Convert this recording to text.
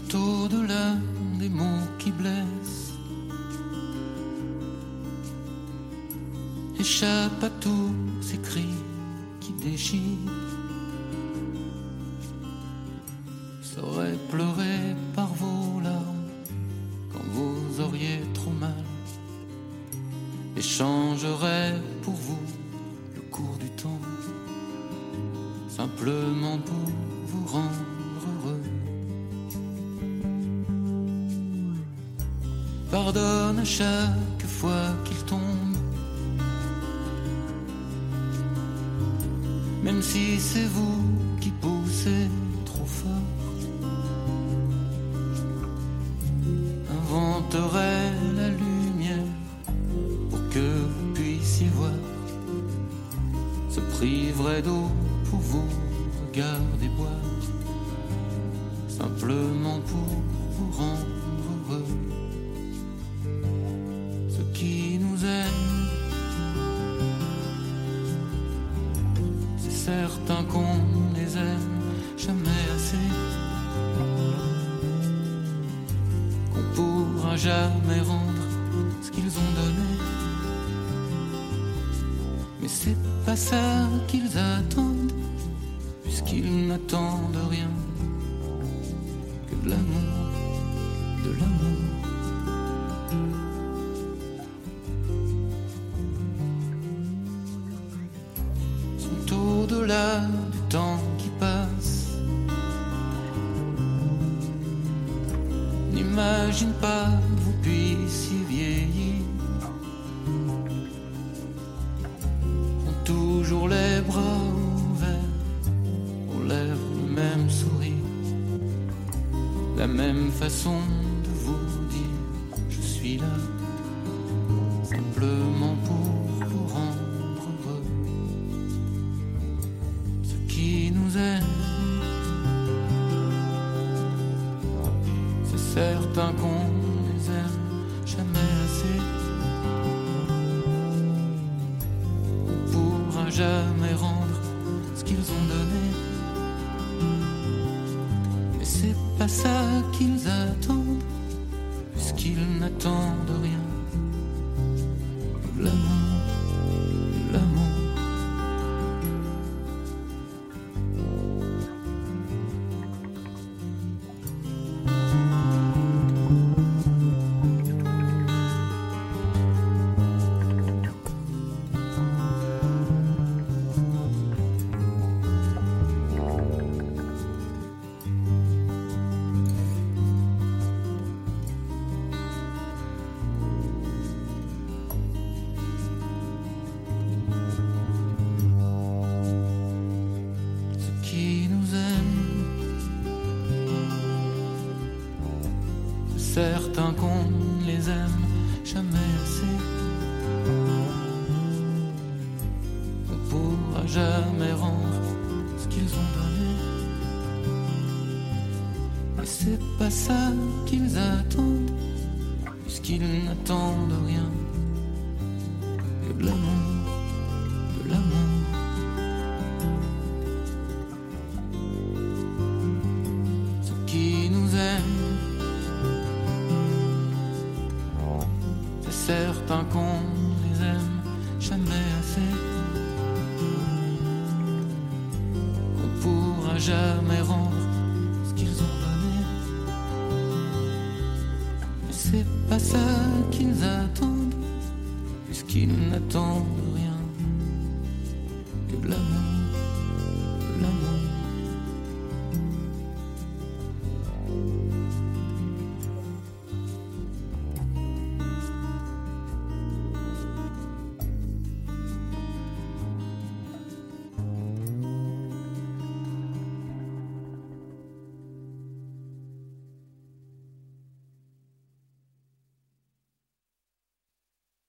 sont au-delà des mots qui blessent, échappent à tous ces cris qui déchirent, sauraient pleurer par vos larmes quand vous auriez trop mal, et changeraient pour vous le cours du temps, simplement pour vous rendre heureux. Pardonne à chaque fois qu'il tombe, même si c'est vous qui poussez trop fort. Inventerait la lumière pour que vous puissiez voir, se priverait d'eau pour vous regarder boire, simplement pour vous rendre heureux. Ceux qui nous aiment, c'est certain qu'on les aime jamais assez, qu'on pourra jamais rendre ce qu'ils ont donné. Mais c'est pas ça qu'ils attendent, puisqu'ils n'attendent rien que de l'amour, de l'amour. Sont au-delà du temps qui passe, n'imagine pas que vous puissiez vieillir, ont toujours les bras ouverts, aux lèvres le même sourire, la même façon de vous dire je suis là, simplement pour vous rendre heureux. Ceux qui nous aiment, c'est certain qu'on les aime jamais assez, on pourra jamais rendre ce qu'ils ont donné. Mais c'est pas ça qu'ils attendent, puisqu'ils n'attendent rien que de l'amour, de l'amour. Certains qu'on les aime jamais assez, on pourra jamais rendre ce qu'ils ont donné. Mais c'est pas ça qu'ils attendent, puisqu'ils n'attendent rien que de l'amour, de l'amour. Ceux qui nous aiment, certains qu'on les aime jamais assez, qu'on pourra jamais rendre ce qu'ils ont donné. Mais c'est pas ça qu'ils attendent, puisqu'ils n'attendent rien que de l'amour.